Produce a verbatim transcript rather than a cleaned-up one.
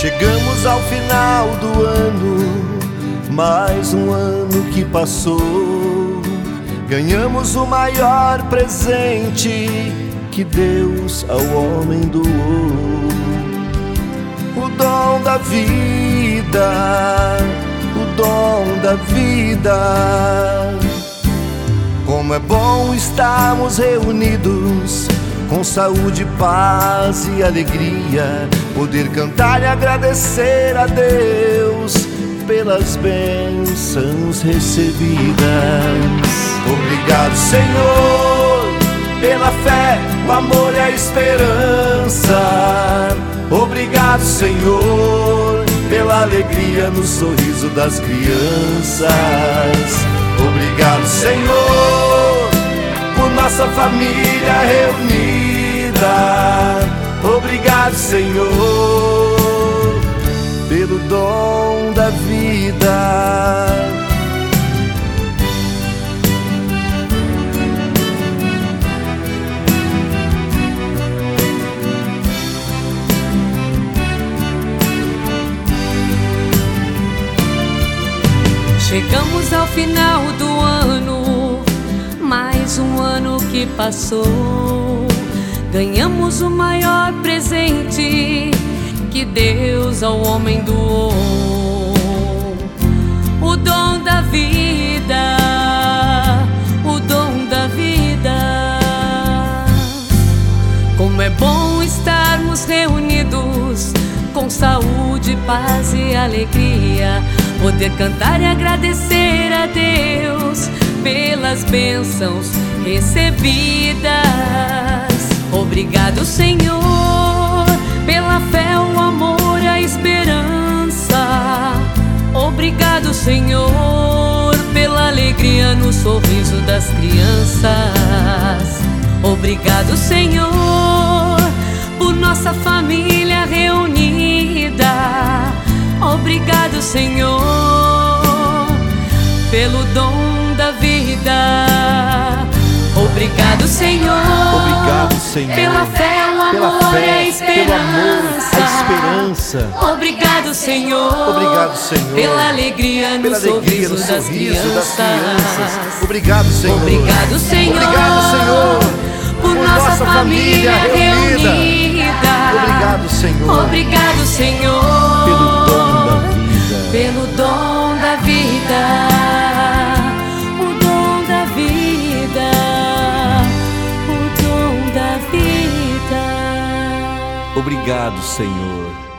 Chegamos ao final do ano, mais um ano que passou. Ganhamos o maior presente que Deus ao homem doou: o dom da vida, o dom da vida. Como é bom estarmos reunidos com saúde, paz e alegria, poder cantar e agradecer a Deus pelas bênçãos recebidas. Obrigado, Senhor, pela fé, o amor e a esperança. Obrigado, Senhor, pela alegria no sorriso das crianças. Obrigado, Senhor, por nossa família reunida. Obrigado, Senhor, pelo dom da vida. Chegamos ao final do ano, mais um ano que passou. Ganhamos o maior presente que Deus ao homem doou: o dom da vida, o dom da vida. Como é bom estarmos reunidos com saúde, paz e alegria, poder cantar e agradecer a Deus pelas bênçãos recebidas. Obrigado, Senhor, pela fé, o amor e a esperança. Obrigado, Senhor, pela alegria no sorriso das crianças. Obrigado, Senhor, por nossa família reunida. Obrigado, Senhor, pelo dom da vida. Obrigado, Senhor, Obrigado, Senhor, pela fé, o amor, pela fé, e a esperança. pelo amor, a esperança. Obrigado, Senhor, Obrigado, Senhor, pela alegria no, pela alegria sorriso, no das, sorriso crianças. das crianças. Obrigado, Senhor. Obrigado, Senhor, Obrigado, Senhor, por nossa família reunida. Obrigado, Senhor, Obrigado, Senhor, pelo dom da vida. pelo dom da vida, o dom da vida, o dom da vida. Obrigado, Senhor.